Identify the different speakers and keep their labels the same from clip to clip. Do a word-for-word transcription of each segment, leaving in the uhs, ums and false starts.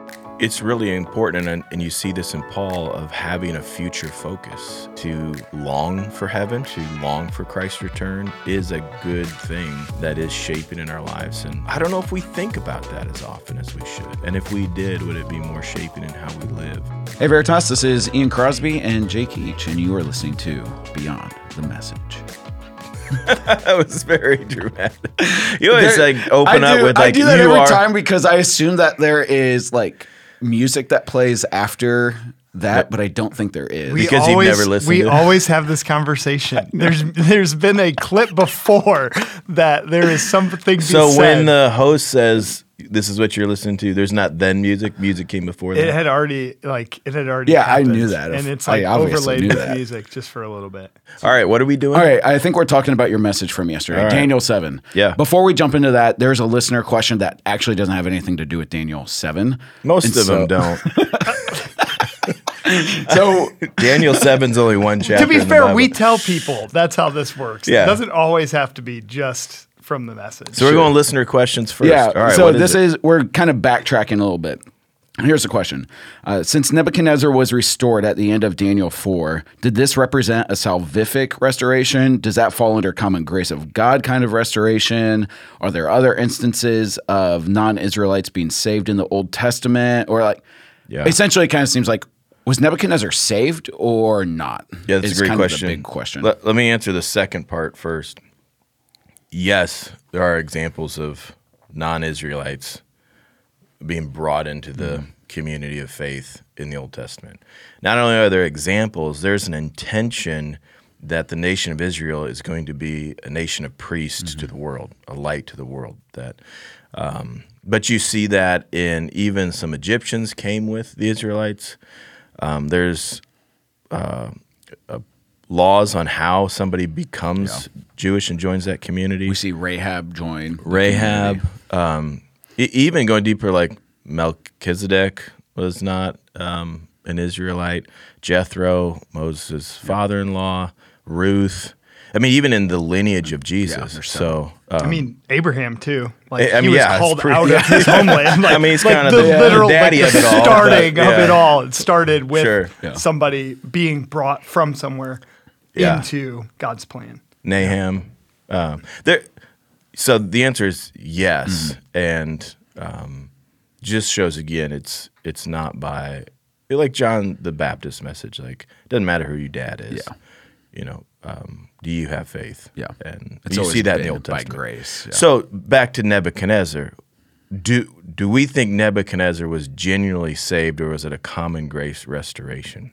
Speaker 1: It's really important, and, and you see this in Paul, of having a future focus. To long for heaven, to long for Christ's return is a good thing that is shaping in our lives. And I don't know if we think about that as often as we should. And if we did, would it be more shaping in how we live?
Speaker 2: Hey Veritas, this is Ian Crosby and Jake Each, and you are listening to Beyond the Message.
Speaker 1: That was very dramatic. You always there, like open
Speaker 2: I
Speaker 1: up
Speaker 2: do,
Speaker 1: with like
Speaker 2: I do that
Speaker 1: you
Speaker 2: every
Speaker 1: are,
Speaker 2: time because I assume that there is like music that plays after that, but I don't think there is.
Speaker 3: We
Speaker 1: because
Speaker 3: always,
Speaker 1: you've never listened
Speaker 3: We
Speaker 1: to it.
Speaker 3: always have this conversation. There's there's been a clip before that there is something being
Speaker 1: So
Speaker 3: said.
Speaker 1: when the host says this is what you're listening to, there's not then music. Music came before that.
Speaker 3: It had already like it had already
Speaker 2: Yeah,
Speaker 3: happened,
Speaker 2: I knew that.
Speaker 3: and it's
Speaker 2: I
Speaker 3: like
Speaker 2: obviously
Speaker 3: overlaid
Speaker 2: knew
Speaker 3: with
Speaker 2: that.
Speaker 3: music just for a little bit.
Speaker 1: All right, what are we doing?
Speaker 2: All right, I think we're talking about your message from yesterday,
Speaker 1: All right.
Speaker 2: Daniel seven.
Speaker 1: Yeah.
Speaker 2: Before we jump into that, there's a listener question that actually doesn't have anything to do with Daniel seven.
Speaker 1: Most
Speaker 2: And
Speaker 1: of
Speaker 2: so-
Speaker 1: them don't.
Speaker 2: So
Speaker 1: Daniel seven's only one chapter.
Speaker 3: To be
Speaker 1: in the
Speaker 3: fair,
Speaker 1: Bible.
Speaker 3: we tell people that's how this works.
Speaker 1: Yeah.
Speaker 3: It doesn't always have to be just from the message.
Speaker 1: So we're going listener questions first.
Speaker 2: yeah,
Speaker 1: All right,
Speaker 2: so
Speaker 1: what is
Speaker 2: this
Speaker 1: it?
Speaker 2: is we're kind of backtracking a little bit. Here's the question. Uh, since Nebuchadnezzar was restored at the end of Daniel four, did this represent a salvific restoration? Does that fall under common grace of God kind of restoration? Are there other instances of non-Israelites being saved in the Old Testament? Or like,
Speaker 1: Yeah.
Speaker 2: essentially it kind of seems like, was Nebuchadnezzar saved or not?
Speaker 1: Yeah, that's
Speaker 2: Is
Speaker 1: a great
Speaker 2: kind of the
Speaker 1: question.
Speaker 2: big question.
Speaker 1: Let, let me answer the second part first. Yes, there are examples of non-Israelites being brought into the
Speaker 2: Mm-hmm.
Speaker 1: community of faith in the Old Testament. Not only are there examples, there's an intention that the nation of Israel is going to be a nation of priests
Speaker 2: Mm-hmm.
Speaker 1: to the world, a light to the world. That, um, but you see that in even some Egyptians came with the Israelites. Um, there's uh, uh, laws on how somebody becomes Jewish and joins that community.
Speaker 2: we see Rahab join. the
Speaker 1: Rahab,
Speaker 2: community.
Speaker 1: um, e- even going deeper, like Melchizedek was not um, an Israelite. Jethro, Moses' father-in-law. Ruth. I mean, even in the lineage of Jesus.
Speaker 2: there's
Speaker 1: so, um,
Speaker 3: I mean, Abraham too. Like
Speaker 1: I- I
Speaker 3: he
Speaker 1: mean,
Speaker 3: was
Speaker 1: yeah, it's
Speaker 3: called
Speaker 1: pretty-
Speaker 3: out of his homeland. Like,
Speaker 1: I mean, he's
Speaker 3: like
Speaker 1: kind of
Speaker 3: the
Speaker 1: the-
Speaker 3: literal
Speaker 1: daddy
Speaker 3: like
Speaker 1: of it all,
Speaker 3: starting
Speaker 1: but,
Speaker 3: of
Speaker 1: yeah.
Speaker 3: it all. It started with
Speaker 1: Sure.
Speaker 2: Yeah.
Speaker 3: somebody being brought from somewhere
Speaker 1: Yeah.
Speaker 3: into God's plan.
Speaker 1: Nahum. Um, there. So the answer is yes,
Speaker 2: Mm-hmm.
Speaker 1: and um, just shows again it's it's not by like John the Baptist message. Like it doesn't matter who your dad is.
Speaker 2: Yeah.
Speaker 1: You know, um, do you have faith?
Speaker 2: Yeah.
Speaker 1: and
Speaker 2: It's
Speaker 1: you
Speaker 2: always
Speaker 1: see that in the
Speaker 2: been
Speaker 1: Old
Speaker 2: by
Speaker 1: Testament.
Speaker 2: grace. Yeah.
Speaker 1: So back to Nebuchadnezzar. Do do we think Nebuchadnezzar was genuinely saved, or was it a common grace restoration?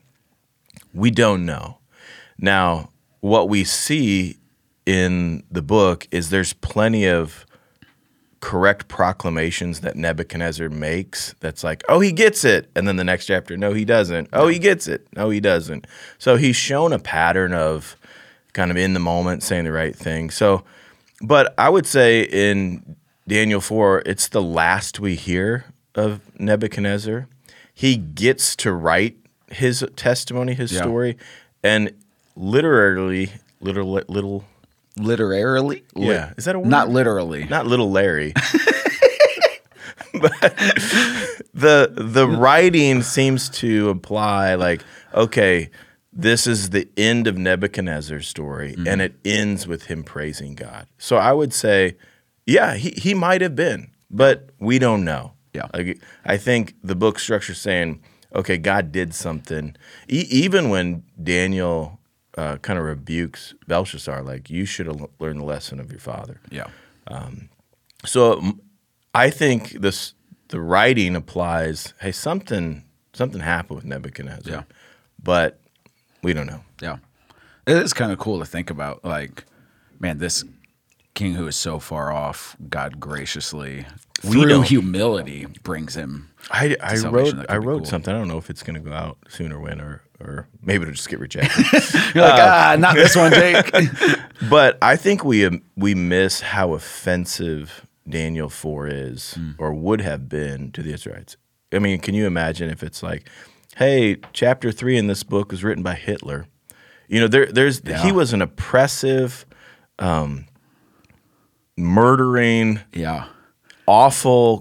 Speaker 1: We don't know. Now, what we see in the book is there's plenty of correct proclamations that Nebuchadnezzar makes that's like, oh, he gets it. And then the next chapter, no, he doesn't. Oh, he gets it. No, he doesn't. So he's shown a pattern of kind of in the moment saying the right thing. So, but I would say in Daniel four, it's the last we hear of Nebuchadnezzar. He gets to write his testimony, his
Speaker 2: Yeah.
Speaker 1: story, and literally, little, little,
Speaker 2: Literarily? Li-
Speaker 1: yeah, is that a word?
Speaker 2: Not literally.
Speaker 1: Not little Larry. But the the writing seems to imply like, okay, this is the end of Nebuchadnezzar's story,
Speaker 2: Mm-hmm.
Speaker 1: and it ends with him praising God. So I would say, yeah, he, he might have been, but we don't know.
Speaker 2: Yeah.
Speaker 1: Like, I think the book structure is saying, okay, God did something. E- even when Daniel uh, kind of rebukes Belshazzar, like, you should have learned the lesson of your father.
Speaker 2: Yeah.
Speaker 1: So m- I think this the writing applies. Hey, something something happened with Nebuchadnezzar,
Speaker 2: Yeah.
Speaker 1: but we don't know.
Speaker 2: Yeah. It is kind of cool to think about, like, man, this king who is so far off, God graciously,
Speaker 1: We
Speaker 2: through
Speaker 1: don't-
Speaker 2: humility, brings him.
Speaker 1: I, I
Speaker 2: salvation.
Speaker 1: wrote
Speaker 2: That could
Speaker 1: I
Speaker 2: be
Speaker 1: wrote
Speaker 2: cool.
Speaker 1: something. I don't know if it's going to go out soon or when, or or maybe it'll just get rejected.
Speaker 2: You're like, ah, not this one, Jake.
Speaker 1: But I think we um, we miss how offensive Daniel four is,
Speaker 2: Hmm.
Speaker 1: or would have been to the Israelites. I mean, can you imagine if it's like, hey, chapter three in this book was written by Hitler? You know, there there's
Speaker 2: Yeah.
Speaker 1: he was an oppressive, um, murdering,
Speaker 2: Yeah.
Speaker 1: awful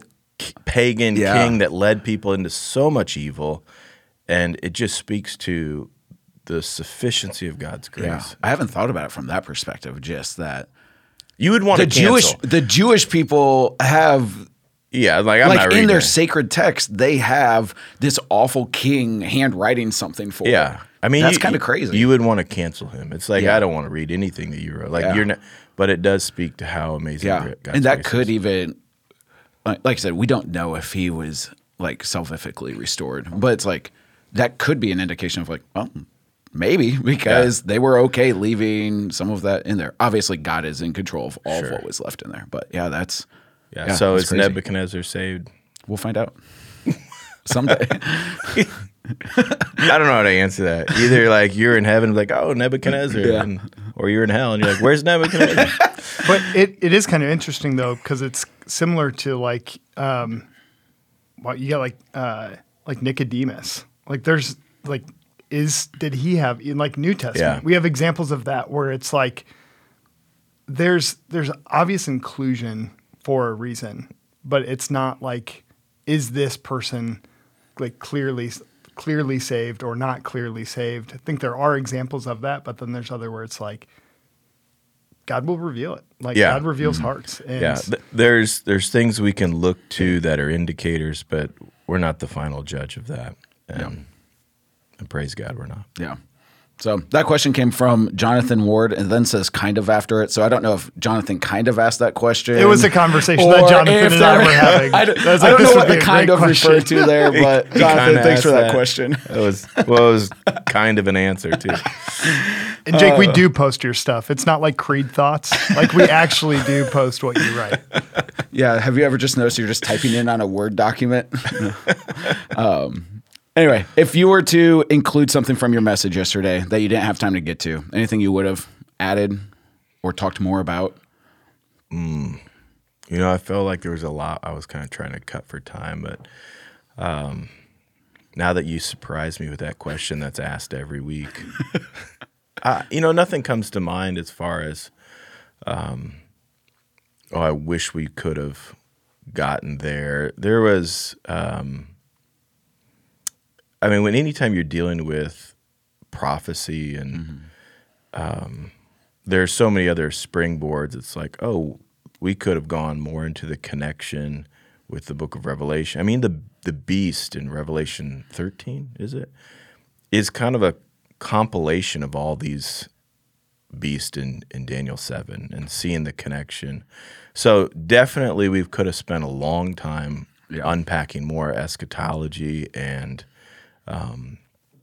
Speaker 1: pagan
Speaker 2: Yeah.
Speaker 1: king that led people into so much evil, and it just speaks to the sufficiency of God's grace.
Speaker 2: Yeah. I haven't thought about it from that perspective. Just that
Speaker 1: You would want
Speaker 2: the
Speaker 1: to
Speaker 2: Jewish
Speaker 1: cancel.
Speaker 2: the Jewish people have
Speaker 1: yeah, like I'm
Speaker 2: like
Speaker 1: not
Speaker 2: in
Speaker 1: reading
Speaker 2: their
Speaker 1: it.
Speaker 2: sacred text, they have this awful king handwriting something for.
Speaker 1: Yeah, I mean
Speaker 2: that's
Speaker 1: you-
Speaker 2: kind of
Speaker 1: you-
Speaker 2: crazy.
Speaker 1: You would want to cancel him. It's like
Speaker 2: Yeah.
Speaker 1: I don't want to read anything that you wrote. Like
Speaker 2: Yeah.
Speaker 1: you're not, but it does speak to how amazing.
Speaker 2: yeah,
Speaker 1: God's
Speaker 2: and that
Speaker 1: grace
Speaker 2: could
Speaker 1: is.
Speaker 2: even, like like I said, we don't know if he was like salvifically restored, but it's like that could be an indication of like, well, maybe because they were okay leaving some of that in there. Obviously, God is in control of all
Speaker 1: Sure.
Speaker 2: of what was left in there. But yeah, that's
Speaker 1: Yeah.
Speaker 2: yeah,
Speaker 1: so
Speaker 2: that's
Speaker 1: is
Speaker 2: crazy.
Speaker 1: Nebuchadnezzar saved?
Speaker 2: We'll find out someday.
Speaker 1: I don't know how to answer that. Either like you're in heaven, like oh Nebuchadnezzar,
Speaker 2: Yeah.
Speaker 1: and, or you're in hell, and you're like, where's Nebuchadnezzar?
Speaker 3: But it, it is kind of interesting though because it's similar to like um, well you got like uh, like Nicodemus. Like there's like is did he have in like New Testament?
Speaker 1: Yeah.
Speaker 3: We have examples of that where it's like there's there's obvious inclusion for a reason, but it's not like is this person like clearly clearly saved or not clearly saved. I think there are examples of that, but then there's other where it's like God will reveal it. Like
Speaker 1: Yeah.
Speaker 3: God reveals hearts. And
Speaker 1: Yeah, th- there's there's things we can look to that are indicators, but we're not the final judge of that. And, and praise God, we're not.
Speaker 2: Yeah. So that question came from Jonathan Ward and then says kind of after it. So I don't know if Jonathan kind of asked that question.
Speaker 3: It was a conversation
Speaker 2: or
Speaker 3: that Jonathan
Speaker 2: if
Speaker 3: and I
Speaker 2: there-
Speaker 3: were having.
Speaker 2: I don't,
Speaker 3: I was
Speaker 2: I
Speaker 3: like,
Speaker 2: don't
Speaker 3: this
Speaker 2: know
Speaker 3: would
Speaker 2: what
Speaker 3: be
Speaker 2: the
Speaker 3: a
Speaker 2: kind
Speaker 3: great
Speaker 2: of
Speaker 3: question.
Speaker 2: referred to there, but
Speaker 1: He
Speaker 2: Jonathan,
Speaker 1: kinda
Speaker 2: thanks for
Speaker 1: asked
Speaker 2: that,
Speaker 1: that.
Speaker 2: question.
Speaker 1: It was well, it was kind of an answer too.
Speaker 3: And Jake,
Speaker 2: Uh,
Speaker 3: we do post your stuff. It's not like Creed thoughts. Like we actually do post what you write.
Speaker 2: Yeah. Have you ever just noticed you're just typing in on a Word document? um, anyway, if you were to include something from your message yesterday that you didn't have time to get to, anything you would have added or talked more about?
Speaker 1: You know, I felt like there was a lot I was kind of trying to cut for time, but um, now that you surprised me with that question that's asked every week, uh, you know, nothing comes to mind as far as, um, oh, I wish we could have gotten there. There was, um, I mean, when anytime you're dealing with prophecy and um, there's so many other springboards, it's like, oh, we could have gone more into the connection with the book of Revelation. I mean, the the beast in Revelation thirteen, is it? Is kind of a compilation of all these beasts in, in Daniel seven and seeing the connection. So definitely we could have spent a long time
Speaker 2: Yeah.
Speaker 1: unpacking more eschatology and um,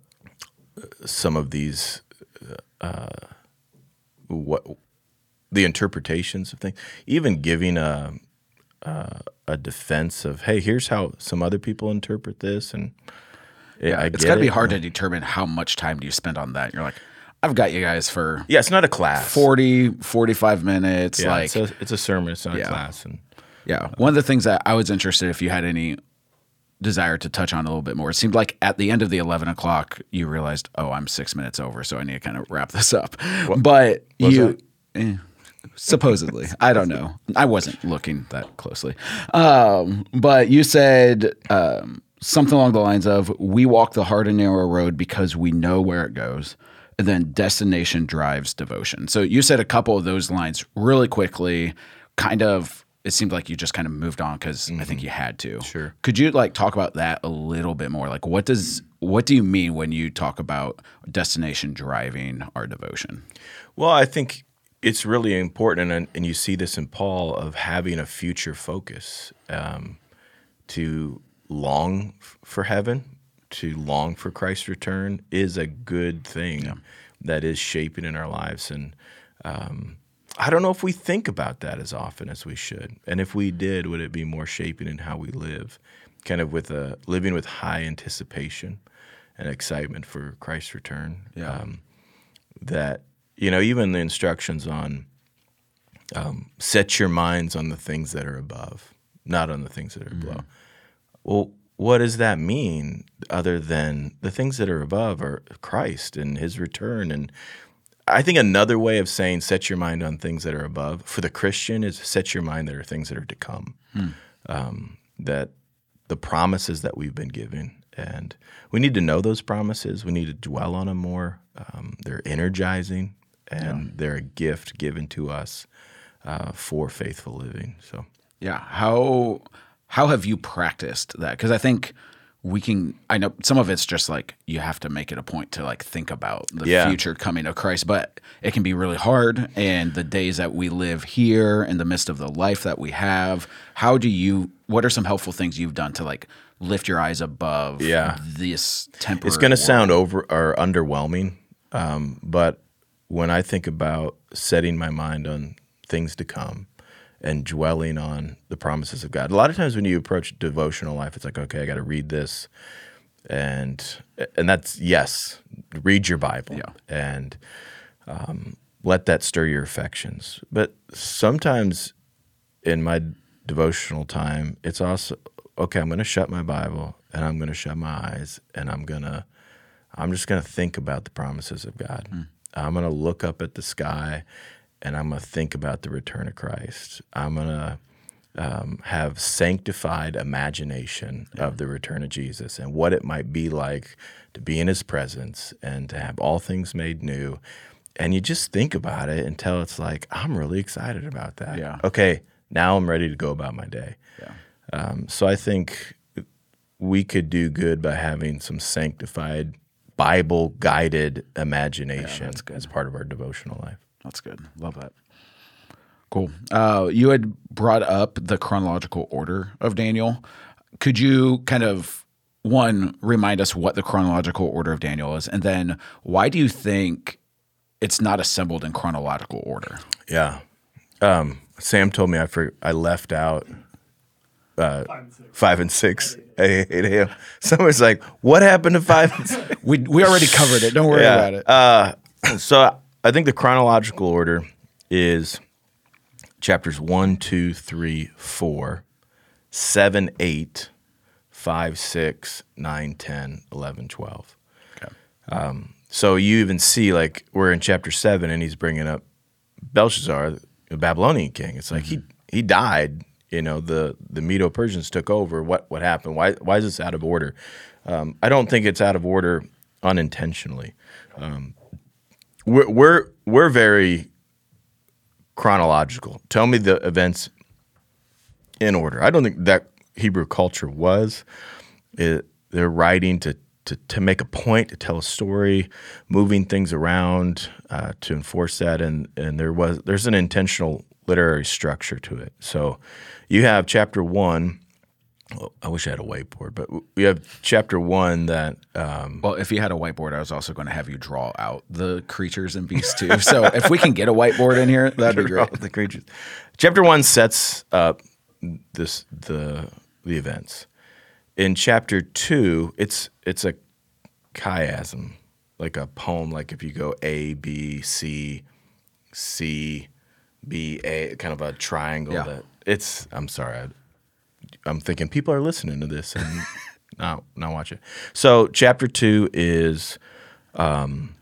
Speaker 1: some of these uh, what the interpretations of things, even giving a, a a defense of, hey, here's how some other people interpret this, and yeah, I
Speaker 2: It's
Speaker 1: get
Speaker 2: got to be
Speaker 1: it.
Speaker 2: hard to determine how much time do you spend on that. You're like, I've got you guys for
Speaker 1: Yeah, it's not a class.
Speaker 2: forty, forty-five minutes.
Speaker 1: yeah,
Speaker 2: like,
Speaker 1: it's a, it's a sermon. It's not
Speaker 2: Yeah.
Speaker 1: a class, and
Speaker 2: yeah. One of the things that I was interested if you had any desire to touch on a little bit more. It seemed like at the end of the eleven o'clock, you realized, oh, I'm six minutes over, so I need to kind of wrap this up. But
Speaker 1: was
Speaker 2: you, eh, supposedly, I don't know. I wasn't looking that closely. Um, but you said um, something along the lines of, we walk the hard and narrow road because we know where it goes. And then destination drives devotion. So you said a couple of those lines really quickly, kind of, it seemed like you just kind of moved on because I think you had to.
Speaker 1: Sure.
Speaker 2: Could you like talk about that a little bit more? Like what does, what do you mean when you talk about destination driving our devotion?
Speaker 1: well, I think it's really important, and, and you see this in Paul, of having a future focus, um, to long f- for heaven, to long for Christ's return is a good thing that is shaping in our lives. And um, I don't know if we think about that as often as we should. And if we did, would it be more shaping in how we live, kind of with a living with high anticipation and excitement for Christ's return?
Speaker 2: Yeah.
Speaker 1: Um, that, you know, even the instructions on um, set your minds on the things that are above, not on the things that are below. Well, what does that mean other than the things that are above are Christ and his return? And I think another way of saying set your mind on things that are above for the Christian is set your mind there are things that are to come. Um, that the promises that we've been given, and we need to know those promises. We need to dwell on them more. Um, they're energizing, and yeah. they're a gift given to us uh, for faithful living. So,
Speaker 2: yeah, how how have you practiced that? Because I think we can. I know some of it's just like you have to make it a point to like think about the
Speaker 1: yeah.
Speaker 2: future coming of Christ, but it can be really hard. And the days that we live here, in the midst of the life that we have, how do you? What are some helpful things you've done to like lift your eyes above
Speaker 1: yeah.
Speaker 2: this temporary?
Speaker 1: It's going to
Speaker 2: world?
Speaker 1: sound over or underwhelming, um, but when I think about setting my mind on things to come and dwelling on the promises of God, a lot of times when you approach devotional life, it's like, okay, I got to read this, and and that's yes, read your Bible
Speaker 2: yeah.
Speaker 1: and um, let that stir your affections. But sometimes in my devotional time, it's also okay. I'm going to shut my Bible and I'm going to shut my eyes and I'm gonna I'm just going to think about the promises of God. Mm. I'm going to look up at the sky and I'm going to think about the return of Christ. I'm going to um, have sanctified imagination yeah. of the return of Jesus and what it might be like to be in his presence and to have all things made new. And you just think about it until it's like, I'm really excited about that.
Speaker 2: Yeah.
Speaker 1: Okay, now I'm ready to go about my day.
Speaker 2: Yeah.
Speaker 1: Um, so I think we could do good by having some sanctified, Bible-guided imagination
Speaker 2: yeah,
Speaker 1: as part of our devotional life.
Speaker 2: That's good. Love that. Cool. Uh, you had brought up the chronological order of Daniel. Could you kind of, one, remind us what the chronological order of Daniel is, and then why do you think it's not assembled in chronological order?
Speaker 1: Yeah. Um, Sam told me I for, I left out uh, five and six, five and six eight a.m. Someone's like, what happened to five and six?
Speaker 2: we, we already covered it. Don't worry
Speaker 1: yeah.
Speaker 2: about it.
Speaker 1: Uh, so I think the chronological order is chapters one, two, three, four, seven, eight, five, six, nine, ten, eleven, twelve. Okay. Um, so you even see, like, we're in chapter seven, and he's bringing up Belshazzar, the Babylonian king. It's like mm-hmm. he he died. You know, the the Medo-Persians took over. What what happened? Why why is this out of order? Um, I don't think it's out of order unintentionally. Um, we're we're we're very chronological. Tell me the events in order. I don't think that Hebrew culture was. It, they're writing to, to to make a point, to tell a story, moving things around uh, to enforce that, and and there was there's an intentional literary structure to it. So you have chapter one. Well, I wish I had a whiteboard, but we have chapter one that. Um,
Speaker 2: well, if you had a whiteboard, I was also going to have you draw out the creatures and beasts too. So if we can get a whiteboard in here, that'd be great.
Speaker 1: The creatures. Chapter one sets up this the the events. In chapter two, it's it's a chiasm, like a poem. Like if you go A, B, C, C, B, A, kind of a triangle.
Speaker 2: Yeah.
Speaker 1: That it's. I'm sorry. I, I'm thinking people are listening to this and not not watching. So chapter two is um,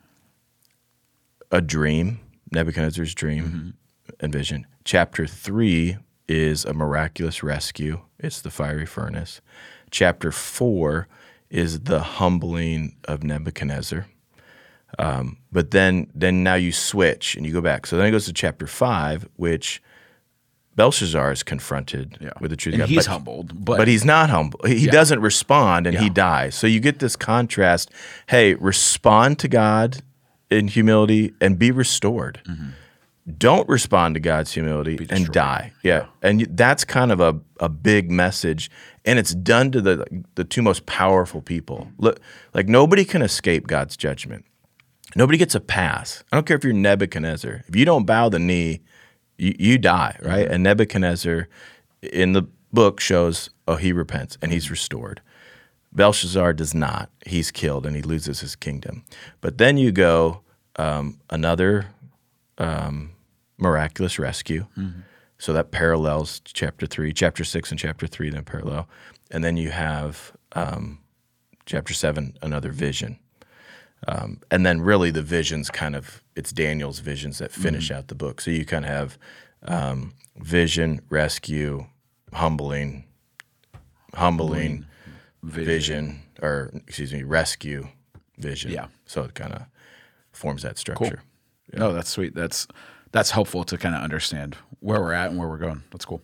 Speaker 1: a dream, Nebuchadnezzar's dream mm-hmm. and vision. Chapter three is a miraculous rescue. It's the fiery furnace. Chapter four is the humbling of Nebuchadnezzar. Um, but then then now you switch and you go back. So then it goes to chapter five, which Belshazzar is confronted yeah. with the truth
Speaker 2: and
Speaker 1: of God.
Speaker 2: He's
Speaker 1: but,
Speaker 2: humbled. But,
Speaker 1: but he's not humble. He yeah. doesn't respond, and
Speaker 2: yeah.
Speaker 1: he dies. So you get this contrast. Hey, respond to God in humility and be restored. Mm-hmm. Don't respond to God's humility and die. Yeah. yeah. And that's kind of a, a big message, and it's done to the the two most powerful people. Look, like nobody can escape God's judgment. Nobody gets a pass. I don't care if you're Nebuchadnezzar. If you don't bow the knee, You, you die, right? Mm-hmm. And Nebuchadnezzar in the book shows, oh, he repents and he's restored. Belshazzar does not. He's killed and he loses his kingdom. But then you go um, another um, miraculous rescue. Mm-hmm. So that parallels chapter three. Chapter six and chapter three then parallel. And then you have um, chapter seven, another vision. Um, and then really the visions kind of, it's Daniel's visions that finish mm-hmm. out the book. So you kind of have um, vision, rescue, humbling, humbling
Speaker 2: Vision.
Speaker 1: vision, or excuse me, rescue vision.
Speaker 2: Yeah.
Speaker 1: So it kind of forms that structure.
Speaker 2: No, that's sweet. That's that's helpful to kind of understand where we're at and where we're going. That's cool.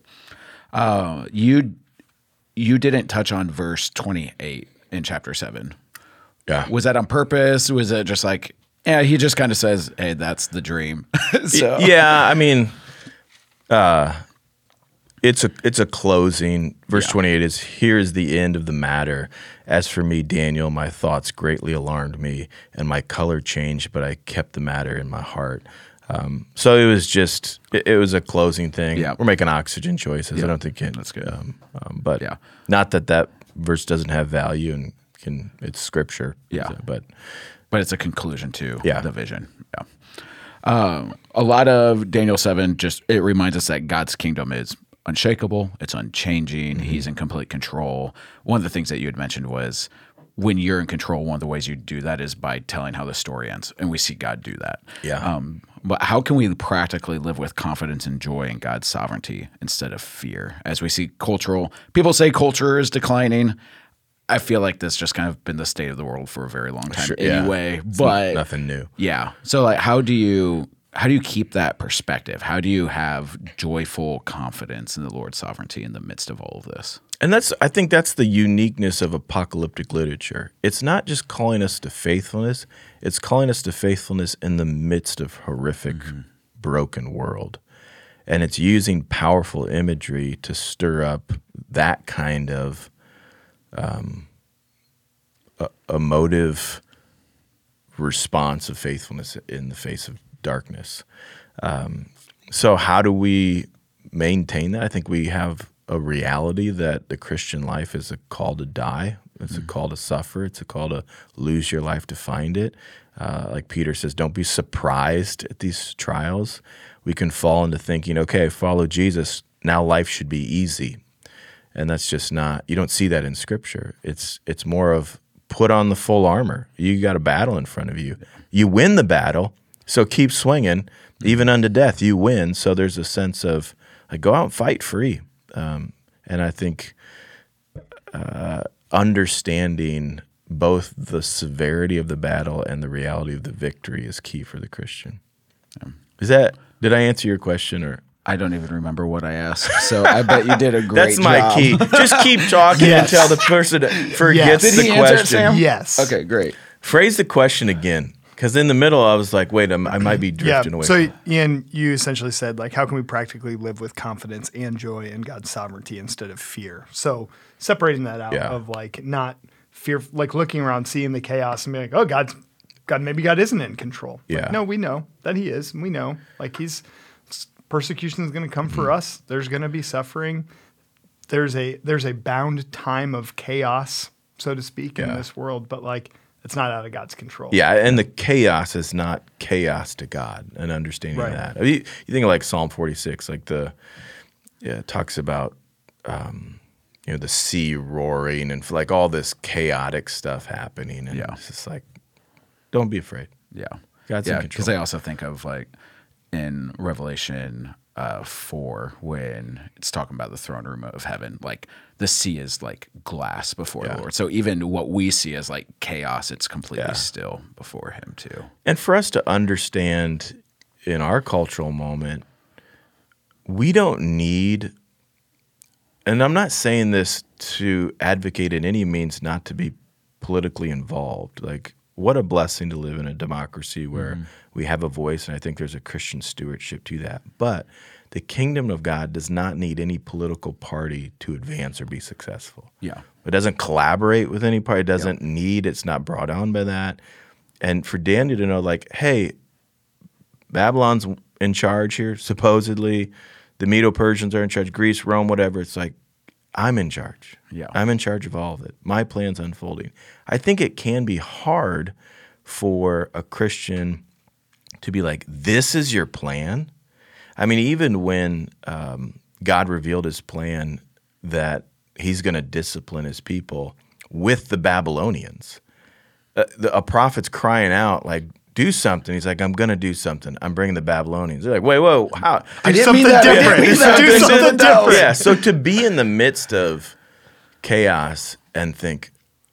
Speaker 2: Uh, you you didn't touch on verse twenty-eight in chapter seven.
Speaker 1: Yeah.
Speaker 2: Was that on purpose? Was it just like, yeah, he just kind of says, hey, that's the dream. so
Speaker 1: Yeah, I mean, uh, it's a it's a closing. Verse
Speaker 2: Yeah.
Speaker 1: twenty-eight is, here is the end of the matter. As for me, Daniel, my thoughts greatly alarmed me, and my color changed, but I kept the matter in my heart. Um, so it was just, it, it was a closing thing.
Speaker 2: Yeah.
Speaker 1: We're making oxygen choices. I don't think it,
Speaker 2: That's good.
Speaker 1: Um, um, but
Speaker 2: Yeah.
Speaker 1: not that that verse doesn't have value and can, it's scripture.
Speaker 2: Yeah.
Speaker 1: But
Speaker 2: But it's a conclusion to
Speaker 1: Yeah.
Speaker 2: the vision. Yeah. Um, a lot of Daniel seven just, it reminds us that God's kingdom is unshakable. It's unchanging.
Speaker 1: Mm-hmm.
Speaker 2: He's in complete control. One of the things that you had mentioned was when you're in control, one of the ways you do that is by telling how the story ends. And we see God do that.
Speaker 1: Yeah.
Speaker 2: Um, but how can we practically live with confidence and joy in God's sovereignty instead of fear? As we see cultural, people say culture is declining. I feel like this just kind of been the state of the world for a very long time
Speaker 1: Sure, yeah.
Speaker 2: anyway.
Speaker 1: It's
Speaker 2: But
Speaker 1: nothing new.
Speaker 2: yeah. So like how do you how do you keep that perspective? How do you have joyful confidence in the Lord's sovereignty in the midst of all of this?
Speaker 1: And that's, I think that's the uniqueness of apocalyptic literature. It's not just calling us to faithfulness, it's calling us to faithfulness in the midst of horrific, broken world. And it's using powerful imagery to stir up that kind of um, a, emotive response of faithfulness in the face of darkness. Um, so how do we maintain that? I think we have a reality that the Christian life is a call to die. It's a call to suffer. It's a call to lose your life to find it. Uh, like Peter says, don't be surprised at these trials. We can fall into thinking, okay, follow Jesus. Now life should be easy. And that's just not, you don't see that in Scripture. It's it's more of put on the full armor. You got a battle in front of you. You win the battle, so keep swinging. Even unto death, you win. So there's a sense of, like, go out and fight free. Um, and I think uh, understanding both the severity of the battle and the reality of the victory is key for the Christian. Is that, did I answer your question, or?
Speaker 2: I don't even remember what I asked. So I bet you did a great
Speaker 1: That's my
Speaker 2: job.
Speaker 1: key. Just keep talking
Speaker 3: Yes.
Speaker 1: until the person forgets
Speaker 3: Yes.
Speaker 2: Did
Speaker 1: the
Speaker 2: he answer it,
Speaker 1: question.
Speaker 2: Sam?
Speaker 3: Yes.
Speaker 2: Okay, great.
Speaker 1: Phrase the question again. Because in the middle, I was like, wait, I'm, I might be
Speaker 3: Yeah.
Speaker 1: drifting away.
Speaker 3: So,
Speaker 1: from-
Speaker 3: Ian, you essentially said, like, how can we practically live with confidence and joy in God's sovereignty instead of fear? So, separating that out
Speaker 1: Yeah.
Speaker 3: of like not fear, like looking around, seeing the chaos, and being like, oh, God's God, maybe God isn't in control. Like,
Speaker 1: Yeah.
Speaker 3: no, we know that He is, and we know, like, He's persecution is going to come for us. There's going to be suffering. There's a there's a bound time of chaos, so to speak, in
Speaker 1: Yeah.
Speaker 3: this world, but like it's not out of God's control.
Speaker 1: Yeah, and the chaos is not chaos to God, and understanding
Speaker 3: Right.
Speaker 1: that. I mean, you think of like Psalm forty-six, like the, yeah, it talks about, um, you know, the sea roaring and like all this chaotic stuff happening. And
Speaker 2: Yeah.
Speaker 1: it's just like, don't be afraid.
Speaker 2: Yeah.
Speaker 1: God's in
Speaker 2: yeah,
Speaker 1: control.
Speaker 2: because I also think of like in Revelation uh, four when it's talking about the throne room of heaven, like the sea is like glass before
Speaker 1: Yeah.
Speaker 2: the Lord. So even what we see as like chaos, it's completely
Speaker 1: Yeah.
Speaker 2: still before Him too.
Speaker 1: And for us to understand in our cultural moment, we don't need, and I'm not saying this to advocate in any means not to be politically involved. Like, what a blessing to live in a democracy where we have a voice, and I think there's a Christian stewardship to that. But the kingdom of God does not need any political party to advance or be successful.
Speaker 2: Yeah.
Speaker 1: It doesn't collaborate with any party. It doesn't need, it's not brought on by that. And for Daniel to know, like, hey, Babylon's in charge here, supposedly. The Medo-Persians are in charge, Greece, Rome, whatever. It's like, I'm in charge.
Speaker 2: Yeah.
Speaker 1: I'm in charge of all of it. My plan's unfolding. I think it can be hard for a Christian to be like, this is your plan? I mean, even when um, God revealed His plan that He's going to discipline His people with the Babylonians, uh, the, a prophet's crying out like, do something. He's like, I'm going to do something. I'm bringing the Babylonians. They're like, wait, whoa, how?
Speaker 2: I
Speaker 3: Do
Speaker 2: didn't mean
Speaker 3: something
Speaker 2: that. I
Speaker 3: different.
Speaker 2: didn't mean that.
Speaker 3: Do
Speaker 2: Do
Speaker 3: something
Speaker 2: something
Speaker 3: different.
Speaker 1: Yeah, so to be in the midst of chaos and think,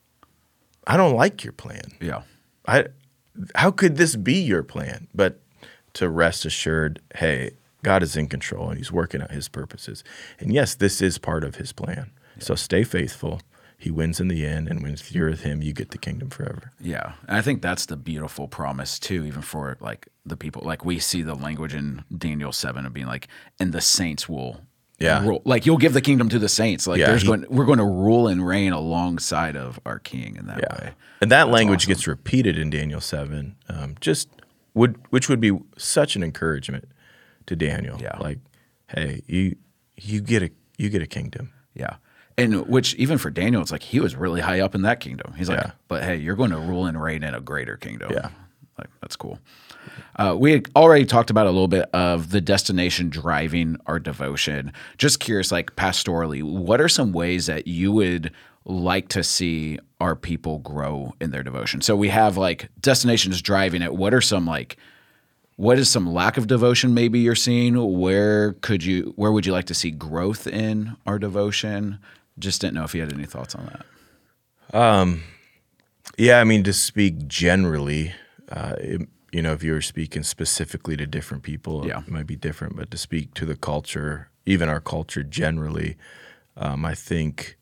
Speaker 1: I don't like your plan.
Speaker 2: Yeah.
Speaker 1: I, how could this be your plan? But to rest assured, hey, God is in control and he's working out his purposes. And yes, this is part of his plan. Yeah. So stay faithful. He wins in the end. And when you're with him, you get the kingdom forever.
Speaker 2: Yeah. And I think that's the beautiful promise too, even for like the people, like we see the language in Daniel seven of being like, and the saints will
Speaker 1: Yeah.
Speaker 2: rule. Like you'll give the kingdom to the saints. Like
Speaker 1: Yeah,
Speaker 2: there's
Speaker 1: he-
Speaker 2: going, we're going to rule and reign alongside of our king in that
Speaker 1: Yeah.
Speaker 2: way.
Speaker 1: And that
Speaker 2: That's
Speaker 1: language
Speaker 2: awesome.
Speaker 1: gets repeated in Daniel seven, um, just would which would be such an encouragement to Daniel.
Speaker 2: Yeah.
Speaker 1: Like, hey, you you get a you get a kingdom.
Speaker 2: Yeah. And which even for Daniel, it's like he was really high up in that kingdom. He's like,
Speaker 1: Yeah.
Speaker 2: but hey, you're going to rule and reign in a greater kingdom.
Speaker 1: Yeah.
Speaker 2: Like that's cool. Uh, we had already talked about a little bit of the destination driving our devotion. Just curious, like pastorally, what are some ways that you would like to see our people grow in their devotion? So we have like destinations driving it. What are some like, what is some lack of devotion maybe you're seeing? Where could you, where would you like to see growth in our devotion? Just didn't know if you had any thoughts on that.
Speaker 1: Yeah, I mean, to speak generally, uh, it, you know, if you were speaking specifically to different people,
Speaker 2: Yeah.
Speaker 1: it might be different. But to speak to the culture, even our culture generally, um, I think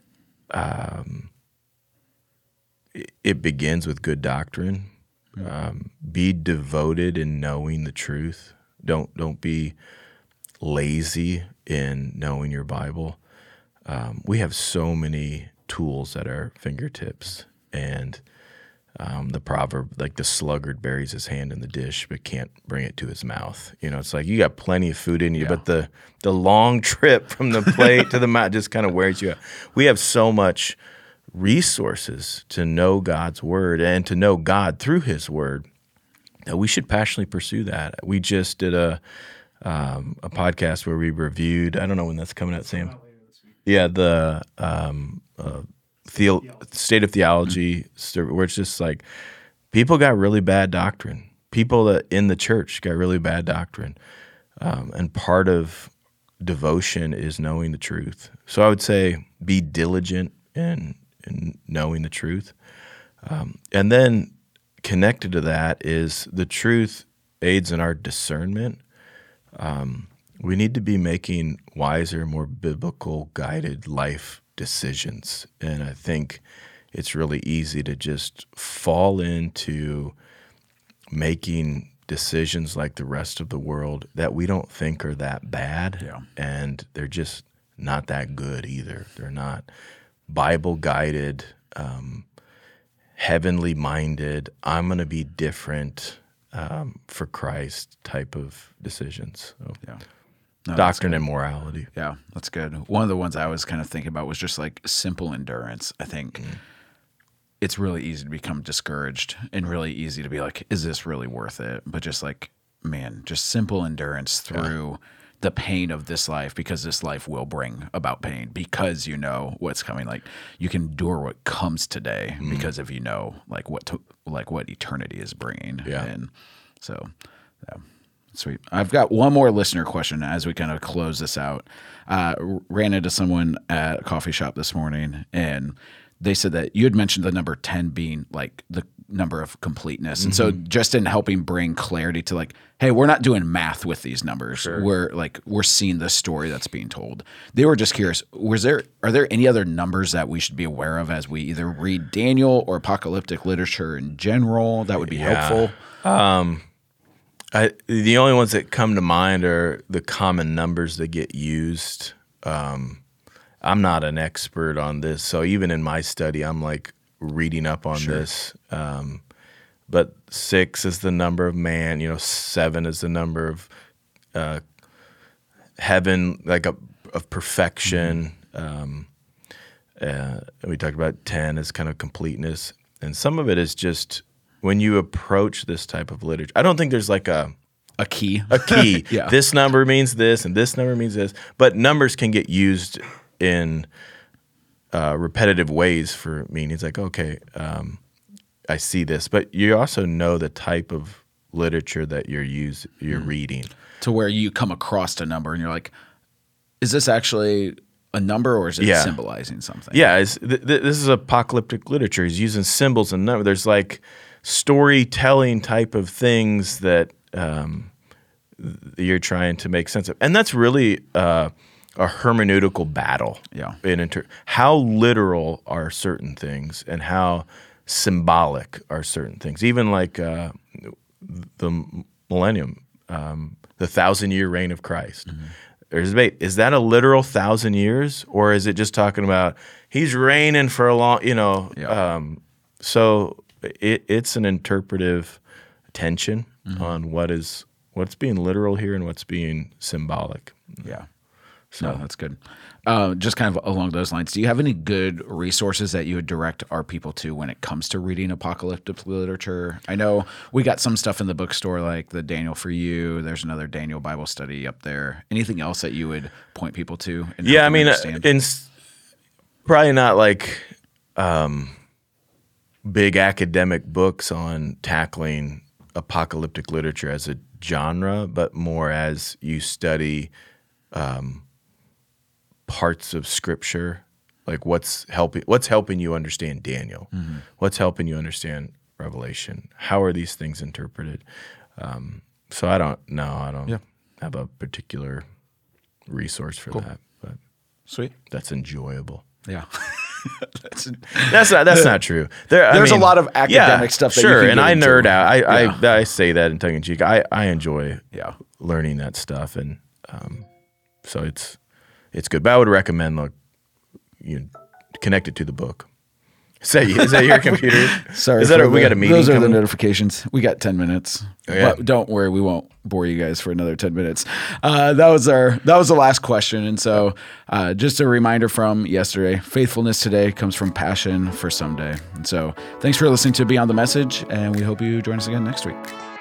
Speaker 1: um, it, it begins with good doctrine. Um, be devoted in knowing the truth. Don't don't be lazy in knowing your Bible. Um, we have so many tools at our fingertips, and um, the proverb, like the sluggard buries his hand in the dish but can't bring it to his mouth. You know, it's like you got plenty of food in you,
Speaker 2: Yeah.
Speaker 1: but the the long trip from the plate to the mouth just kind of wears you out. We have so much resources to know God's word and to know God through his word that we should passionately pursue that. We just did a um, a podcast where we reviewed, I don't know when that's coming out, Sam. Yeah, the um, uh, theo- state of theology, where it's just like people got really bad doctrine. People that in the church got really bad doctrine. Um, and part of devotion is knowing the truth. So I would say be diligent in, in knowing the truth. Um, and then connected to that is the truth aids in our discernment. Um, we need to be making wiser, more biblical guided life decisions. And I think it's really easy to just fall into making decisions like the rest of the world that we don't think are that bad.
Speaker 2: Yeah.
Speaker 1: And they're just not that good either. They're not Bible guided, um, heavenly minded, I'm going to be different um, for Christ type of decisions. So,
Speaker 2: Yeah. No, that's
Speaker 1: doctrine and morality.
Speaker 2: Yeah, that's good. One of the ones I was kind of thinking about was just like simple endurance. I think it's really easy to become discouraged and really easy to be like, is this really worth it? But just like, man, just simple endurance through the pain of this life, because this life will bring about pain, because you know what's coming. Like you can endure what comes today because if you know like what to, like what eternity is bringing.
Speaker 1: Yeah.
Speaker 2: And so, yeah. Sweet. I've got one more listener question as we kind of close this out. Uh, ran into someone at a coffee shop this morning, and they said that you had mentioned the number ten being like the number of completeness. And so just in helping bring clarity to like, hey, we're not doing math with these numbers. We're like, we're seeing the story that's being told. They were just curious, was there, are there any other numbers that we should be aware of as we either read Daniel or apocalyptic literature in general that would be helpful?
Speaker 1: I, the only ones that come to mind are the common numbers that get used. Um, I'm not an expert on this, so even in my study, I'm like reading up on this. Um, but six is the number of man. You know, seven is the number of uh, heaven, like a of perfection. Um, uh, we talked about ten as kind of completeness, and some of it is just when you approach this type of literature. I don't think there's like a
Speaker 2: A key.
Speaker 1: a key.
Speaker 2: Yeah.
Speaker 1: This number means this, and this number means this. But numbers can get used in uh, repetitive ways for meanings. Like, okay, um, I see this, but you also know the type of literature that you're use you're reading.
Speaker 2: To where you come across a number and you're like, is this actually a number, or is it
Speaker 1: Yeah.
Speaker 2: symbolizing something?
Speaker 1: Yeah, it's, th- th- this is apocalyptic literature. He's using symbols and numbers. There's like storytelling type of things that um, th- you're trying to make sense of, and that's really uh, a hermeneutical battle.
Speaker 2: Yeah.
Speaker 1: In inter- how literal are certain things, and how symbolic are certain things. Even like uh, the millennium, um, the thousand year reign of Christ. Mm-hmm. There's debate. Is that a literal thousand years, or is it just talking about he's reigning for a long, you know?
Speaker 2: Yeah.
Speaker 1: Um, so it, it's an interpretive tension mm-hmm. on what is what's being literal here and what's being symbolic.
Speaker 2: Yeah. So no, that's good. Uh, just kind of along those lines, do you have any good resources that you would direct our people to when it comes to reading apocalyptic literature? I know we got some stuff in the bookstore, like the Daniel for You. There's another Daniel Bible study up there. Anything else that you would point people to? And
Speaker 1: yeah, I
Speaker 2: help them
Speaker 1: mean, uh,
Speaker 2: understand?
Speaker 1: in, probably not like um, big academic books on tackling apocalyptic literature as a genre, but more as you study um, parts of Scripture, like what's helping what's helping you understand Daniel, mm-hmm. what's helping you understand Revelation. How are these things interpreted? Um, so I don't know. I don't
Speaker 2: yeah.
Speaker 1: have a particular resource for
Speaker 2: cool.
Speaker 1: that, but
Speaker 2: sweet.
Speaker 1: That's enjoyable.
Speaker 2: Yeah. that's,
Speaker 1: that's not that's not true. There,
Speaker 2: There's
Speaker 1: I mean,
Speaker 2: a lot of academic
Speaker 1: yeah,
Speaker 2: stuff that
Speaker 1: sure,
Speaker 2: you can
Speaker 1: and
Speaker 2: get
Speaker 1: I
Speaker 2: into.
Speaker 1: nerd out. I,
Speaker 2: Yeah.
Speaker 1: I I say that in tongue in cheek. I, I enjoy
Speaker 2: yeah.
Speaker 1: learning that stuff, and um, so it's it's good. But I would recommend look, you know, connect it to the book. Is that, is that your computer?
Speaker 2: Sorry,
Speaker 1: is that
Speaker 2: for
Speaker 1: a, we
Speaker 2: the-
Speaker 1: got a meeting?
Speaker 2: Those are the
Speaker 1: coming?
Speaker 2: notifications. We got ten minutes.
Speaker 1: Oh, yeah.
Speaker 2: But don't worry, we won't bore you guys for another ten minutes. Uh, that was our that was the last question, and so uh, just a reminder from yesterday: faithfulness today comes from passion for someday. And so, thanks for listening to Beyond the Message, and we hope you join us again next week.